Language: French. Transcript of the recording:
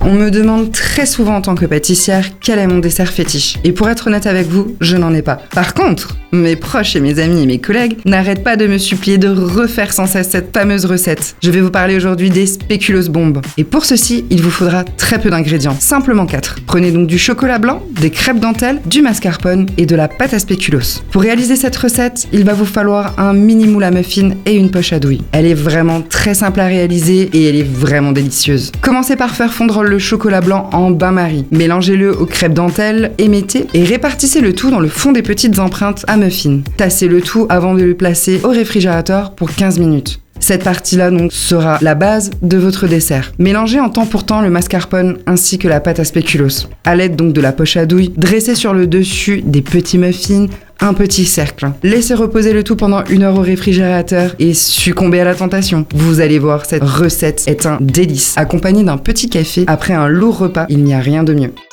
On me demande très souvent en tant que pâtissière quel est mon dessert fétiche. Et pour être honnête avec vous, je n'en ai pas. Par contre, mes proches et mes amis et mes collègues n'arrêtent pas de me supplier de refaire sans cesse cette fameuse recette. Je vais vous parler aujourd'hui des spéculoos bombes. Et pour ceci, il vous faudra très peu d'ingrédients, simplement 4. Prenez donc du chocolat blanc, des crêpes dentelles, du mascarpone et de la pâte à spéculoos. Pour réaliser cette recette, il va vous falloir un mini moule à muffins et une poche à douille. Elle est vraiment très simple à réaliser et elle est vraiment délicieuse. Commencez par faire fondre le chocolat blanc en bain-marie. Mélangez-le aux crêpes dentelles, émettez et répartissez le tout dans le fond des petites empreintes à muffins. Tassez le tout avant de le placer au réfrigérateur pour 15 minutes. Cette partie-là donc sera la base de votre dessert. Mélangez en temps pour temps le mascarpone ainsi que la pâte à spéculoos. À l'aide donc de la poche à douille, dressez sur le dessus des petits muffins un petit cercle. Laissez reposer le tout pendant 1 heure au réfrigérateur et succombez à la tentation. Vous allez voir, cette recette est un délice. Accompagnée d'un petit café après un lourd repas, il n'y a rien de mieux.